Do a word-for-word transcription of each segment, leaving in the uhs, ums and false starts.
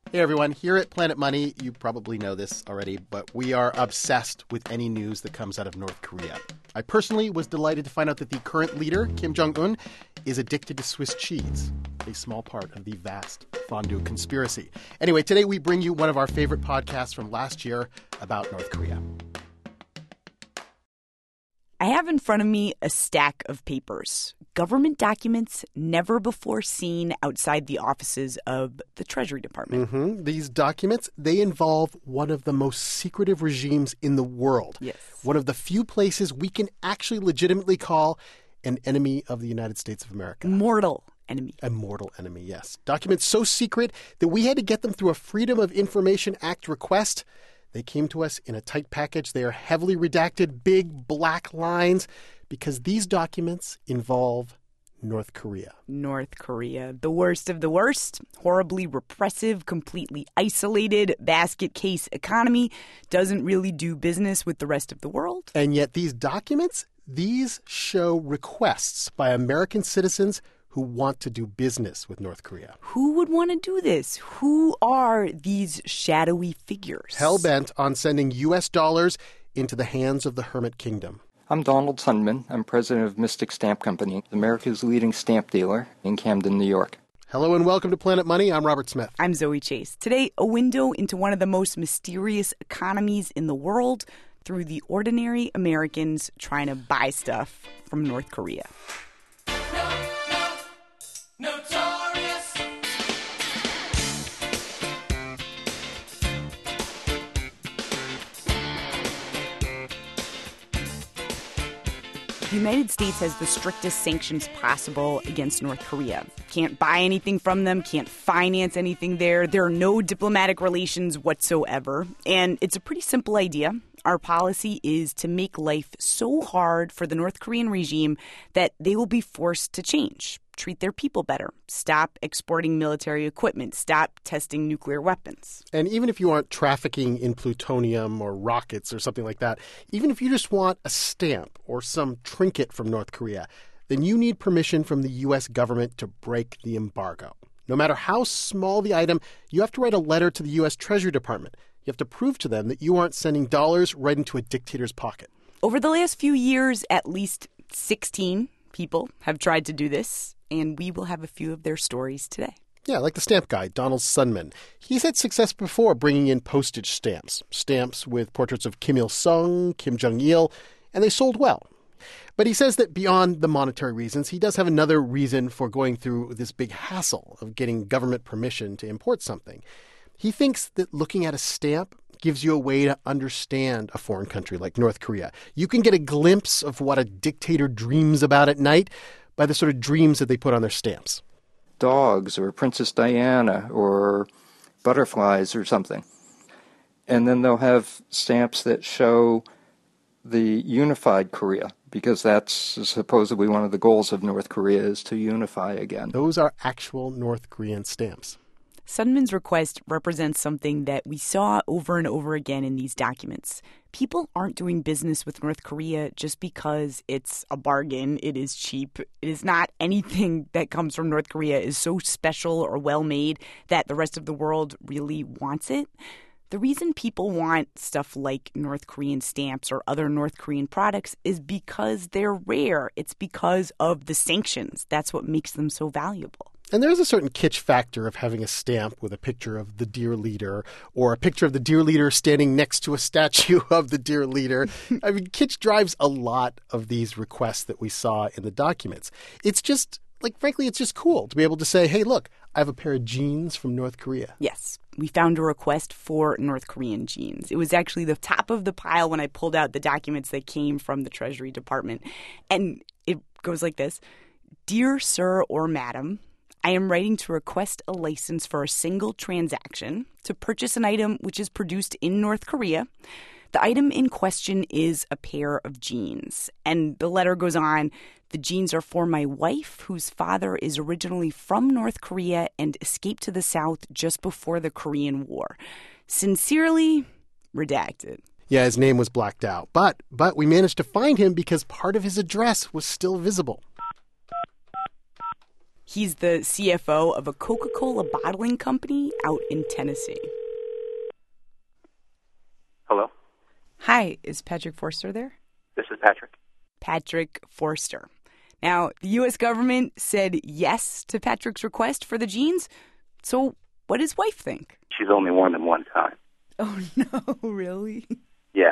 Hey everyone, here at Planet Money, you probably know this already, but we are obsessed with any news that comes out of North Korea. I personally was delighted to find out that the current leader, Kim Jong-un, is addicted to Swiss cheese, a small part of the vast fondue conspiracy. Anyway, today we bring you one of our favorite podcasts from last year about North Korea. I have in front of me a stack of papers, government documents never before seen outside the offices of the Treasury Department. Mm-hmm. These documents, they involve one of the most secretive regimes in the world. Yes. One of the few places we can actually legitimately call an enemy of the United States of America. Mortal enemy. A mortal enemy, yes. Documents so secret that we had to get them through a Freedom of Information Act request. They came to us in a tight package. They are heavily redacted, big black lines, because these documents involve North Korea. North Korea, the worst of the worst, horribly repressive, completely isolated, basket case economy, doesn't really do business with the rest of the world. And yet these documents, these show requests by American citizens who want to do business with North Korea. Who would want to do this? Who are these shadowy figures? Hell-bent on sending U S dollars into the hands of the Hermit Kingdom. I'm Donald Sundman. I'm president of Mystic Stamp Company, America's leading stamp dealer in Camden, New York. Hello and welcome to Planet Money. I'm Robert Smith. I'm Zoe Chase. Today, a window into one of the most mysterious economies in the world through the ordinary Americans trying to buy stuff from North Korea. Notorious. The United States has the strictest sanctions possible against North Korea. Can't buy anything from them, can't finance anything there. There are no diplomatic relations whatsoever. And it's a pretty simple idea. Our policy is to make life so hard for the North Korean regime that they will be forced to change. Treat their people better, stop exporting military equipment, stop testing nuclear weapons. And even if you aren't trafficking in plutonium or rockets or something like that, even if you just want a stamp or some trinket from North Korea, then you need permission from the U S government to break the embargo. No matter how small the item, you have to write a letter to the U S Treasury Department. You have to prove to them that you aren't sending dollars right into a dictator's pocket. Over the last few years, at least sixteen people have tried to do this, and we will have a few of their stories today. Yeah, like the stamp guy, Donald Sundman. He's had success before bringing in postage stamps, stamps with portraits of Kim Il-sung, Kim Jong-il, and they sold well. But he says that beyond the monetary reasons, he does have another reason for going through this big hassle of getting government permission to import something. He thinks that looking at a stamp gives you a way to understand a foreign country like North Korea. You can get a glimpse of what a dictator dreams about at night by the sort of dreams that they put on their stamps. Dogs or Princess Diana or butterflies or something. And then they'll have stamps that show the unified Korea, because that's supposedly one of the goals of North Korea is to unify again. Those are actual North Korean stamps. Sundman's request represents something that we saw over and over again in these documents. People aren't doing business with North Korea just because it's a bargain, it is cheap. It is not anything that comes from North Korea is so special or well-made that the rest of the world really wants it. The reason people want stuff like North Korean stamps or other North Korean products is because they're rare. It's because of the sanctions. That's what makes them so valuable. And there is a certain kitsch factor of having a stamp with a picture of the dear leader or a picture of the dear leader standing next to a statue of the dear leader. I mean, kitsch drives a lot of these requests that we saw in the documents. It's just, like, frankly, it's just cool to be able to say, hey, look, I have a pair of jeans from North Korea. Yes, we found a request for North Korean jeans. It was actually the top of the pile when I pulled out the documents that came from the Treasury Department. And it goes like this. Dear Sir or Madam, I am writing to request a license for a single transaction to purchase an item which is produced in North Korea. The item in question is a pair of jeans. And the letter goes on, the jeans are for my wife, whose father is originally from North Korea and escaped to the South just before the Korean War. Sincerely, redacted. Yeah, his name was blacked out. But but we managed to find him because part of his address was still visible. He's the C F O of a Coca-Cola bottling company out in Tennessee. Hello? Hi, is Patrick Forster there? This is Patrick. Patrick Forster. Now, the U S government said yes to Patrick's request for the jeans. So what does wife think? She's only worn them one time. Oh, no, really? Yeah.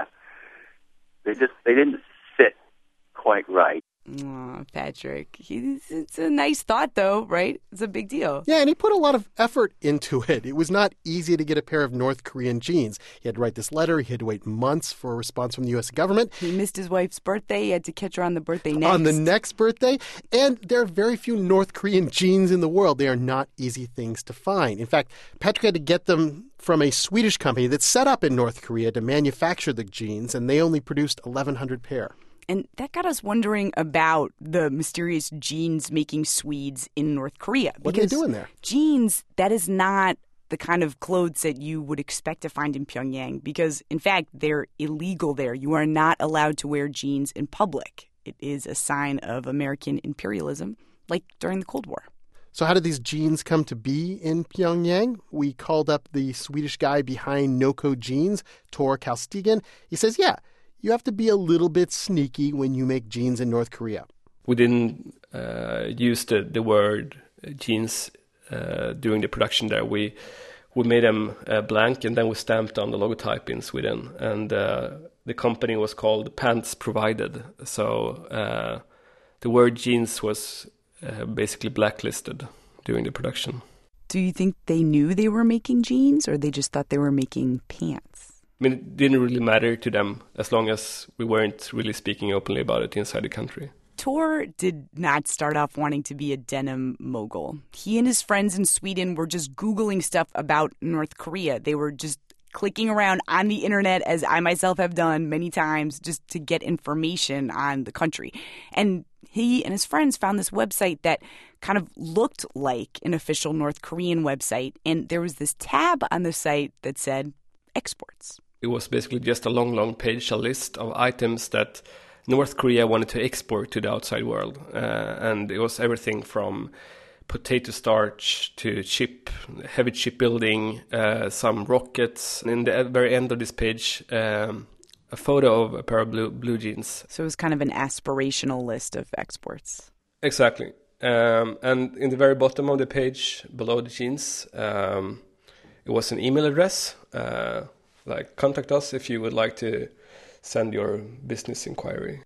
They just, they didn't fit quite right. Aw, Patrick. He's, it's a nice thought, though, right? It's a big deal. Yeah, and he put a lot of effort into it. It was not easy to get a pair of North Korean jeans. He had to write this letter. He had to wait months for a response from the U S government. He missed his wife's birthday. He had to catch her on the birthday next. On the next birthday. And there are very few North Korean jeans in the world. They are not easy things to find. In fact, Patrick had to get them from a Swedish company that's set up in North Korea to manufacture the jeans, and they only produced eleven hundred pair. And that got us wondering about the mysterious jeans-making Swedes in North Korea. What are they doing there? Jeans, that is not the kind of clothes that you would expect to find in Pyongyang because, in fact, they're illegal there. You are not allowed to wear jeans in public. It is a sign of American imperialism, like during the Cold War. So how did these jeans come to be in Pyongyang? We called up the Swedish guy behind Noco Jeans, Tor Kalstigen. He says, yeah, you have to be a little bit sneaky when you make jeans in North Korea. We didn't uh, use the, the word jeans uh, during the production there. We we made them uh, blank, and then we stamped on the logotype in Sweden. And uh, the company was called Pants Provided. So uh, the word jeans was uh, basically blacklisted during the production. Do you think they knew they were making jeans, or they just thought they were making pants? I mean, it didn't really matter to them as long as we weren't really speaking openly about it inside the country. Tor did not start off wanting to be a denim mogul. He and his friends in Sweden were just Googling stuff about North Korea. They were just clicking around on the internet, as I myself have done many times, just to get information on the country. And he and his friends found this website that kind of looked like an official North Korean website. And there was this tab on the site that said exports. It was basically just a long, long page, a list of items that North Korea wanted to export to the outside world. Uh, and it was everything from potato starch to chip, heavy shipbuilding, uh, some rockets. And in the very end of this page, um, a photo of a pair of blue, blue jeans. So it was kind of an aspirational list of exports. Exactly. Um, and in the very bottom of the page, below the jeans, um, it was an email address. Uh, like, contact us if you would like to send your business inquiry.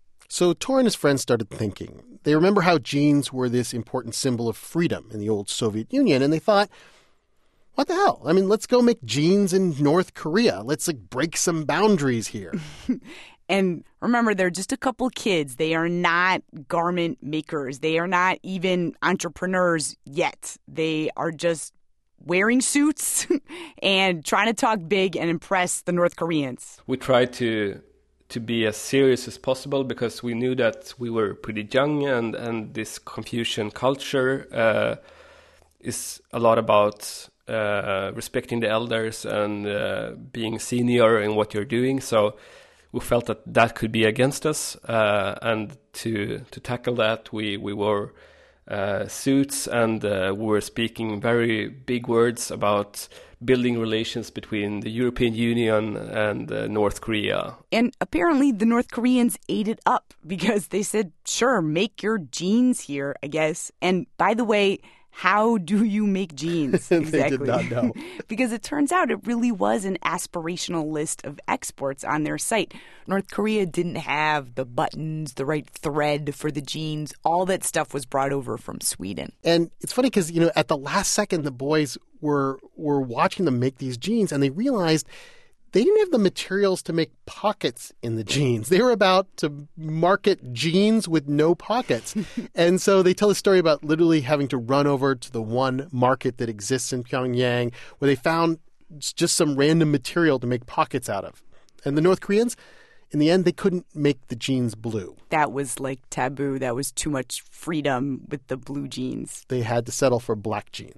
So Tor and his friends started thinking. They remember how jeans were this important symbol of freedom in the old Soviet Union, and they thought, what the hell? I mean, let's go make jeans in North Korea. Let's like break some boundaries here. And remember, they're just a couple kids. They are not garment makers. They are not even entrepreneurs yet. They are just wearing suits and trying to talk big and impress the North Koreans. We tried to to be as serious as possible because we knew that we were pretty young, and, and this Confucian culture uh, is a lot about uh, respecting the elders and uh, being senior in what you're doing. So we felt that that could be against us, uh, and to to tackle that, we, we wore uh, suits, and uh, we were speaking very big words about building relations between the European Union and uh, North Korea. And apparently the North Koreans ate it up because they said, sure, make your jeans here, I guess. And by the way, how do you make jeans? They Exactly. did not know. Because it turns out it really was an aspirational list of exports on their site. North Korea didn't have the buttons, the right thread for the jeans. All that stuff was brought over from Sweden. And it's funny because, you know, at the last second, the boys were were watching them make these jeans, and they realized they didn't have the materials to make pockets in the jeans. They were about to market jeans with no pockets. And so they tell a story about literally having to run over to the one market that exists in Pyongyang where they found just some random material to make pockets out of. And the North Koreans, in the end, they couldn't make the jeans blue. That was like taboo. That was too much freedom with the blue jeans. They had to settle for black jeans.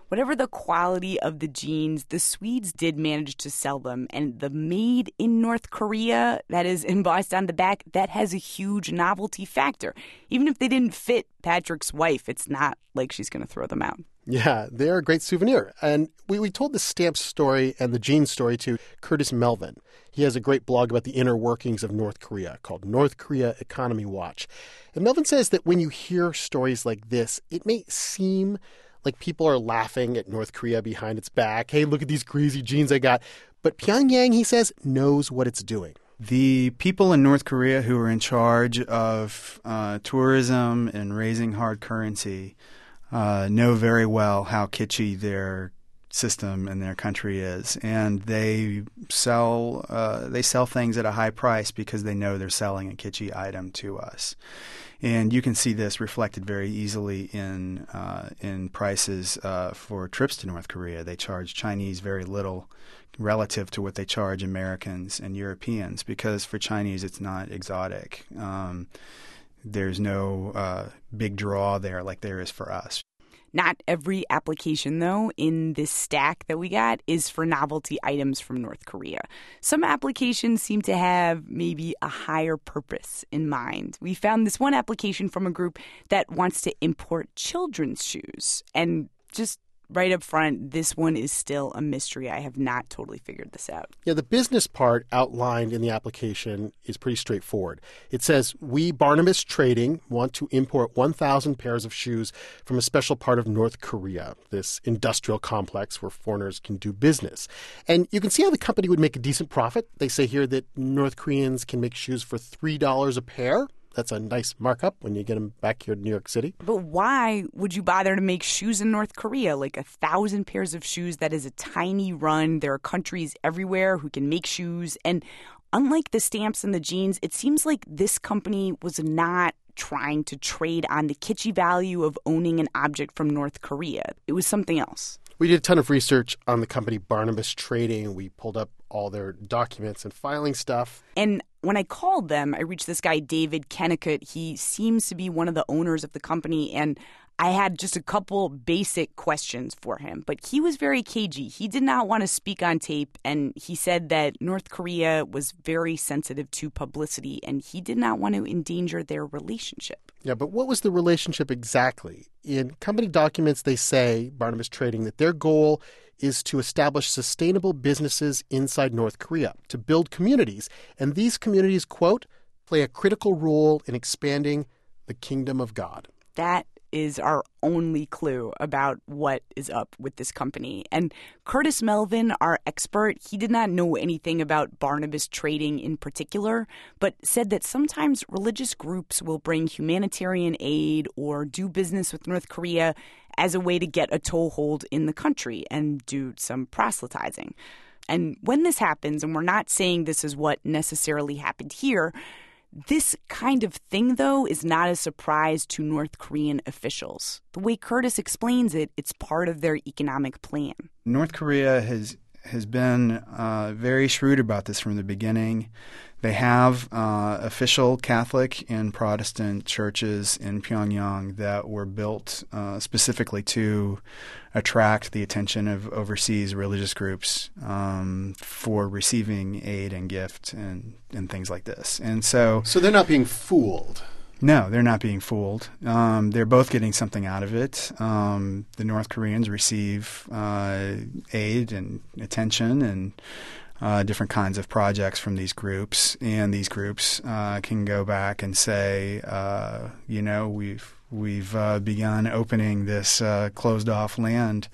Whatever the quality of the jeans, the Swedes did manage to sell them. And the made in North Korea that is embossed on the back, that has a huge novelty factor. Even if they didn't fit Patrick's wife, it's not like she's going to throw them out. Yeah, they're a great souvenir. And we, we told the stamp story and the jeans story to Curtis Melvin. He has a great blog about the inner workings of North Korea called North Korea Economy Watch. And Melvin says that when you hear stories like this, it may seem like people are laughing at North Korea behind its back. Hey, look at these crazy jeans I got. But Pyongyang, he says, knows what it's doing. The people in North Korea who are in charge of uh, tourism and raising hard currency uh, know very well how kitschy their system and their country is, and they sell uh, they sell things at a high price because they know they're selling a kitschy item to us. And you can see this reflected very easily in uh, in prices uh, for trips to North Korea. They charge Chinese very little relative to what they charge Americans and Europeans because for Chinese it's not exotic. Um, there's no uh, big draw there like there is for us. Not every application, though, in this stack that we got is for novelty items from North Korea. Some applications seem to have maybe a higher purpose in mind. We found this one application from a group that wants to import children's shoes. And just right up front, this one is still a mystery. I have not totally figured this out. Yeah, the business part outlined in the application is pretty straightforward. It says, we, Barnabas Trading, want to import one thousand pairs of shoes from a special part of North Korea, this industrial complex where foreigners can do business. And you can see how the company would make a decent profit. They say here that North Koreans can make shoes for three dollars a pair. That's a nice markup when you get them back here to New York City. But why would you bother to make shoes in North Korea? Like a thousand pairs of shoes, that is a tiny run. There are countries everywhere who can make shoes. And unlike the stamps and the jeans, it seems like this company was not trying to trade on the kitschy value of owning an object from North Korea. It was something else. We did a ton of research on the company Barnabas Trading. We pulled up all their documents and filing stuff. And when I called them, I reached this guy, David Kennicott. He seems to be one of the owners of the company, and I had just a couple basic questions for him. But he was very cagey. He did not want to speak on tape, and he said that North Korea was very sensitive to publicity, and he did not want to endanger their relationship. Yeah, but what was the relationship exactly? In company documents, they say, Barnabas Trading, that their goal is to establish sustainable businesses inside North Korea, to build communities. And these communities, quote, play a critical role in expanding the kingdom of God. That is our only clue about what is up with this company. And Curtis Melvin, our expert, he did not know anything about Barnabas Trading in particular, but said that sometimes religious groups will bring humanitarian aid or do business with North Korea as a way to get a toehold in the country and do some proselytizing. And when this happens, and we're not saying this is what necessarily happened here, this kind of thing, though, is not a surprise to North Korean officials. The way Curtis explains it, it's part of their economic plan. North Korea has has been uh, very shrewd about this from the beginning. They have uh, official Catholic and Protestant churches in Pyongyang that were built uh, specifically to attract the attention of overseas religious groups um, for receiving aid and gift and, and things like this. And so, So they're not being fooled. No, they're not being fooled. Um, they're both getting something out of it. Um, the North Koreans receive uh, aid and attention and uh, different kinds of projects from these groups, and these groups uh, can go back and say, uh, you know, we've we've uh, begun opening this uh, closed-off land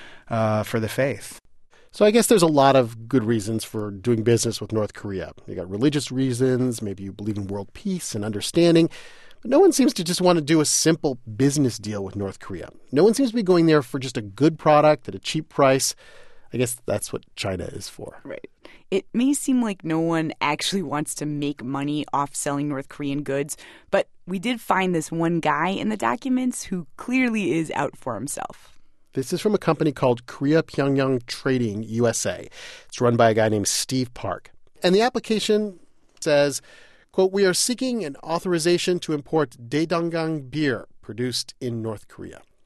uh, for the faith. So I guess there's a lot of good reasons for doing business with North Korea. You got religious reasons, maybe you believe in world peace and understanding, but no one seems to just want to do a simple business deal with North Korea. No one seems to be going there for just a good product at a cheap price. I guess that's what China is for. Right. It may seem like no one actually wants to make money off selling North Korean goods, but we did find this one guy in the documents who clearly is out for himself. This is from a company called Korea Pyongyang Trading U S A. It's run by a guy named Steve Park. And the application says, quote, we are seeking an authorization to import Daedangang beer produced in North Korea.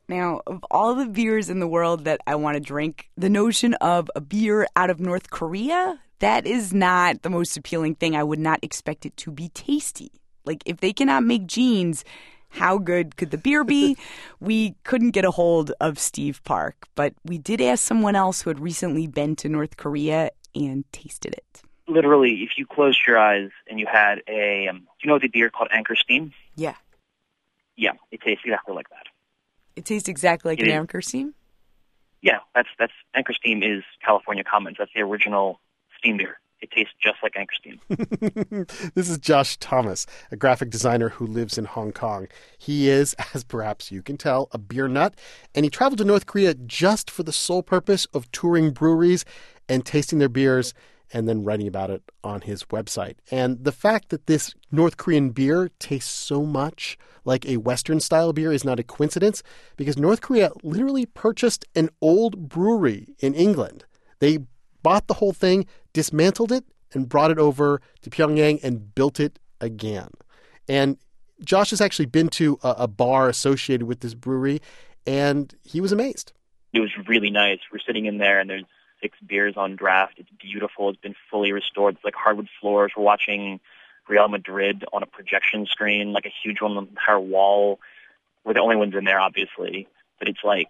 Now, of all the beers in the world that I want to drink, the notion of a beer out of North Korea, that is not the most appealing thing. I would not expect it to be tasty. Like, if they cannot make jeans, how good could the beer be? We couldn't get a hold of Steve Park, but we did ask someone else who had recently been to North Korea and tasted it. Literally, if you closed your eyes and you had a, um, do you know the beer called Anchor Steam? Yeah. Yeah, it tastes exactly like that. It tastes exactly like It an is. Anchor Steam? Yeah, that's that's Anchor Steam is California Commons. That's the original steam beer. It tastes just like Anchor Steam. This is Josh Thomas, a graphic designer who lives in Hong Kong. He is, as perhaps you can tell, a beer nut, and he traveled to North Korea just for the sole purpose of touring breweries and tasting their beers and then writing about it on his website. And the fact that this North Korean beer tastes so much like a Western-style beer is not a coincidence, because North Korea literally purchased an old brewery in England. They bought the whole thing, dismantled it, and brought it over to Pyongyang and built it again. And Josh has actually been to a, a bar associated with this brewery, and he was amazed. It was really nice. We're sitting in there, and there's six beers on draft. It's beautiful. It's been fully restored. It's like hardwood floors. We're watching Real Madrid on a projection screen, like a huge one on the entire wall. We're the only ones in there, obviously. But it's like,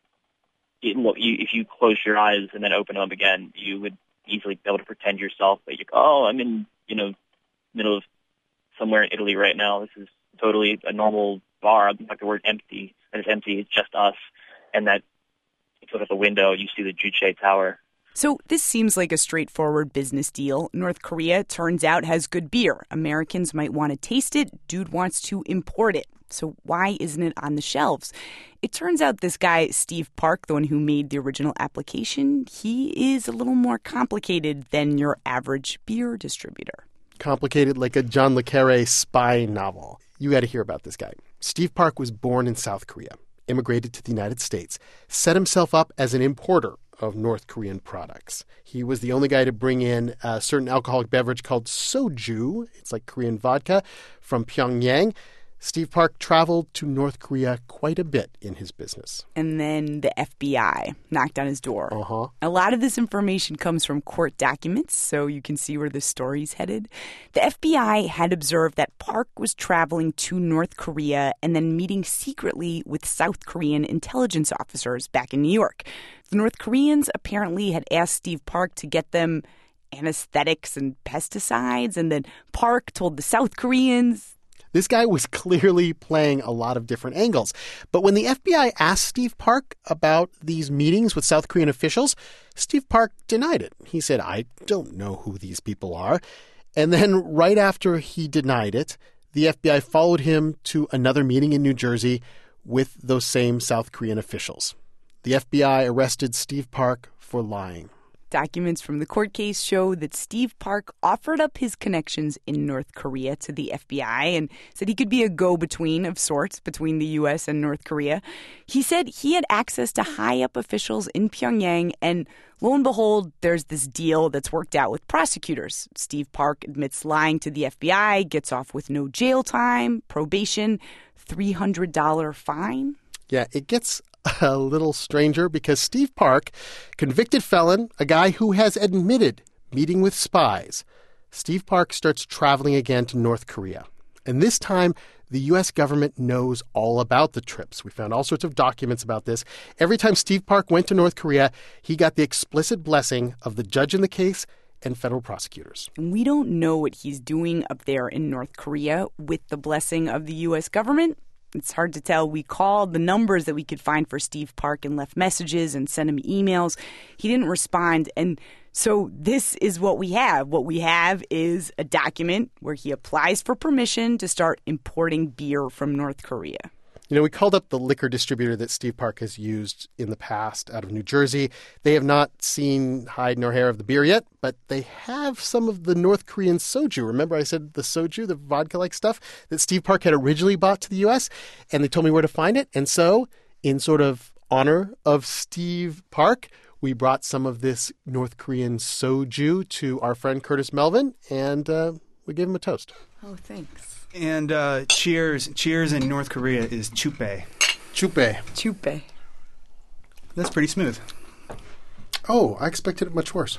it, look, you, if you close your eyes and then open them up again, you would easily be able to pretend yourself that you're, oh, I'm in, you know, middle of somewhere in Italy right now. This is totally a normal bar. Like the word empty, and it's empty. It's just us. And that you look at the window, you see the Juche Tower. So this seems like a straightforward business deal. North Korea, turns out, has good beer. Americans might want to taste it. Dude wants to import it. So why isn't it on the shelves? It turns out this guy, Steve Park, the one who made the original application, he is a little more complicated than your average beer distributor. Complicated like a John le Carré spy novel. You got to hear about this guy. Steve Park was born in South Korea, immigrated to the United States, set himself up as an importer of North Korean products. He was the only guy to bring in a certain alcoholic beverage called soju, it's like Korean vodka, from Pyongyang. Steve Park traveled to North Korea quite a bit in his business. And then the F B I knocked on his door. Uh-huh. A lot of this information comes from court documents, so you can see where the story's headed. The F B I had observed that Park was traveling to North Korea and then meeting secretly with South Korean intelligence officers back in New York. The North Koreans apparently had asked Steve Park to get them anesthetics and pesticides, and then Park told the South Koreans. This guy was clearly playing a lot of different angles. But when the F B I asked Steve Park about these meetings with South Korean officials, Steve Park denied it. He said, I don't know who these people are. And then right after he denied it, the F B I followed him to another meeting in New Jersey with those same South Korean officials. The F B I arrested Steve Park for lying. Documents from the court case show that Steve Park offered up his connections in North Korea to the F B I and said he could be a go-between of sorts between the U S and North Korea. He said he had access to high-up officials in Pyongyang, and lo and behold, there's this deal that's worked out with prosecutors. Steve Park admits lying to the F B I, gets off with no jail time, probation, three hundred dollars fine. Yeah, it gets a little stranger because Steve Park, convicted felon, a guy who has admitted meeting with spies, Steve Park starts traveling again to North Korea. And this time, the U S government knows all about the trips. We found all sorts of documents about this. Every time Steve Park went to North Korea, he got the explicit blessing of the judge in the case and federal prosecutors. We don't know what he's doing up there in North Korea with the blessing of the U S government. It's hard to tell. We called the numbers that we could find for Steve Park and left messages and sent him emails. He didn't respond. And so this is what we have. What we have is a document where he applies for permission to start importing beer from North Korea. You know, we called up the liquor distributor that Steve Park has used in the past out of New Jersey. They have not seen hide nor hair of the beer yet, but they have some of the North Korean soju. Remember I said the soju, the vodka-like stuff that Steve Park had originally bought to the U S? And they told me where to find it. And so, in sort of honor of Steve Park, we brought some of this North Korean soju to our friend Curtis Melvin, and uh, we gave him a toast. Oh, thanks. And uh, cheers. Cheers in North Korea is chupe. Chupe. Chupe. That's pretty smooth. Oh, I expected it much worse.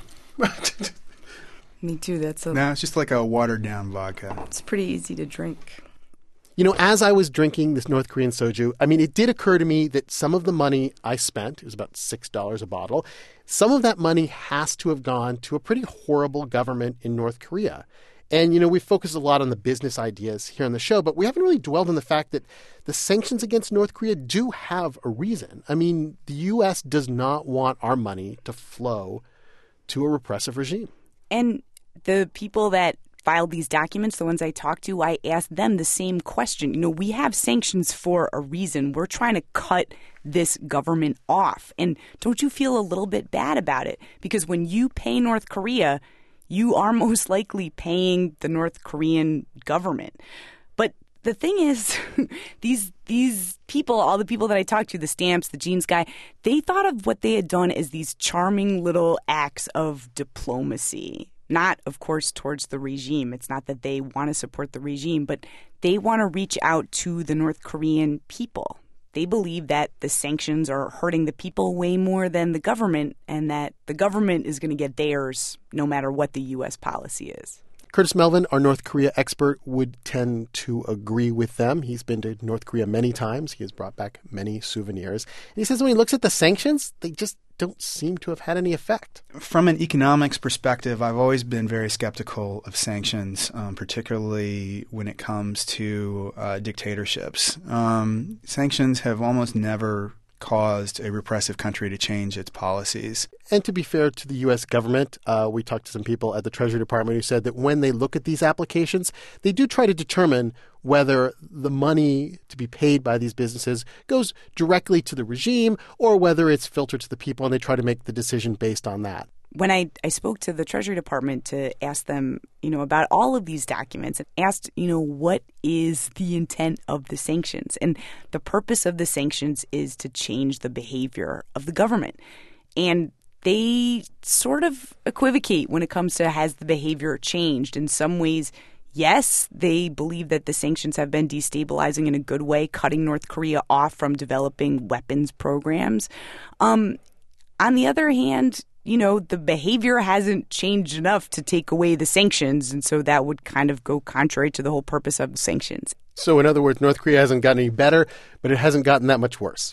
Me too. That's a, No, it's just like a watered-down vodka. it's pretty easy to drink. You know, as I was drinking this North Korean soju, I mean, it did occur to me that some of the money I spent, it was about six dollars a bottle, some of that money has to have gone to a pretty horrible government in North Korea. And, you know, we focused a lot on the business ideas here on the show, but we haven't really dwelled on the fact that the sanctions against North Korea do have a reason. I mean, the U S does not want our money to flow to a repressive regime. And the people that filed these documents, the ones I talked to, I asked them the same question. You know, we have sanctions for a reason. We're trying to cut this government off. And don't you feel a little bit bad about it? Because when you pay North Korea, you are most likely paying the North Korean government. But the thing is, these these people, all the people that I talked to, the Stamps, the Jeans guy, they thought of what they had done as these charming little acts of diplomacy. Not, of course, towards the regime. It's not that they want to support the regime, but they want to reach out to the North Korean people. They believe that the sanctions are hurting the people way more than the government, and that the government is going to get theirs no matter what the U S policy is. Curtis Melvin, our North Korea expert, would tend to agree with them. He's been to North Korea many times. He has brought back many souvenirs. And he says when he looks at the sanctions, they just don't seem to have had any effect. From an economics perspective, I've always been very skeptical of sanctions, um, particularly when it comes to uh, dictatorships. Um, sanctions have almost never caused a repressive country to change its policies. And to be fair to the U S government, uh, we talked to some people at the Treasury Department who said that when they look at these applications, they do try to determine whether the money to be paid by these businesses goes directly to the regime or whether it's filtered to the people, and they try to make the decision based on that. When I, I spoke to the Treasury Department to ask them, you know, about all of these documents and asked, you know, what is the intent of the sanctions? And the purpose of the sanctions is to change the behavior of the government. And they sort of equivocate when it comes to has the behavior changed. In some ways, yes, they believe that the sanctions have been destabilizing in a good way, cutting North Korea off from developing weapons programs. Um, on the other hand, you know, the behavior hasn't changed enough to take away the sanctions. And so that would kind of go contrary to the whole purpose of the sanctions. So in other words, North Korea hasn't gotten any better, but it hasn't gotten that much worse.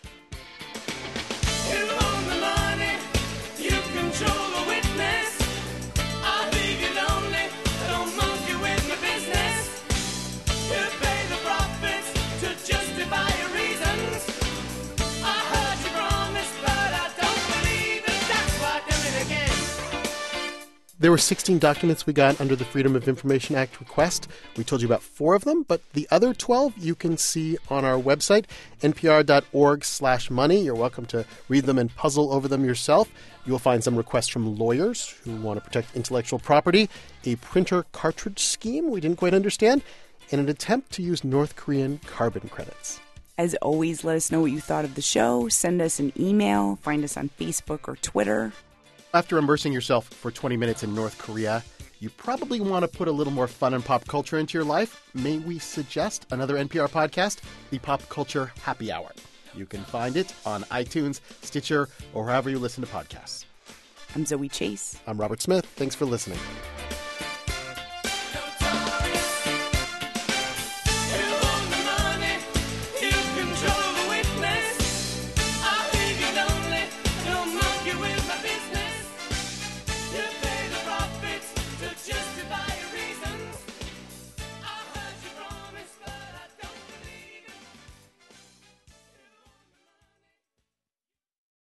You own the money, you control the witness. I leave you lonely, don't monkey with my business. You pay the profits to justify your reasons. I heard you promise, but I don't believe it. That's why I do it again. There were sixteen documents we got under the Freedom of Information Act request. We told you about four of them, but the other twelve you can see on our website, npr.org slash money. You're welcome to read them and puzzle over them yourself. You'll find some requests from lawyers who want to protect intellectual property, a printer cartridge scheme we didn't quite understand, and an attempt to use North Korean carbon credits. As always, let us know what you thought of the show. Send us an email. Find us on Facebook or Twitter. After immersing yourself for twenty minutes in North Korea, you probably want to put a little more fun and pop culture into your life. May we suggest another N P R podcast, the Pop Culture Happy Hour. You can find it on iTunes, Stitcher, or wherever you listen to podcasts. I'm Zoe Chase. I'm Robert Smith. Thanks for listening.